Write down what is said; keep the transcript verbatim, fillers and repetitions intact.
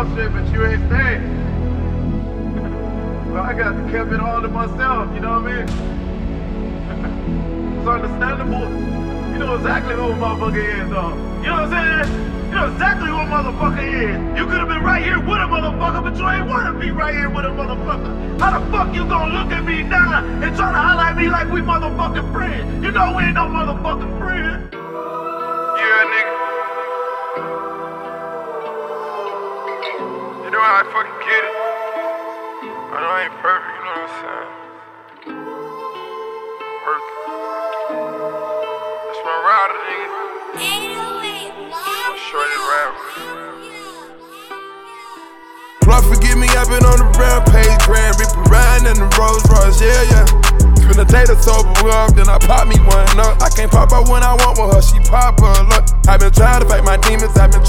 boss shit, but you ain't staying. Well, I got to keep it all to myself, you know what I mean? It's understandable. You know exactly who a motherfucker is, though. You know what I'm saying? You know exactly who a motherfucker is. You could have been right here with a motherfucker, but you ain't want to be right here with a motherfucker. How the fuck you gonna look at me now and try to holler at me like we motherfucking friends? You know we ain't no motherfucking friends. Yeah, nigga. You know how I fucking get it. I know I ain't perfect, you know what I'm saying? Perfect. That's my rider, nigga. I'm shorty rapper. Lord forgive me, I've been on the rampage, grand rippin' riding in the Rolls Royce, yeah, yeah. Spend a day to sober up, then I pop me one up. I can't pop her when I want with her, she pop her, look. I've been trying to fight my demons, I've been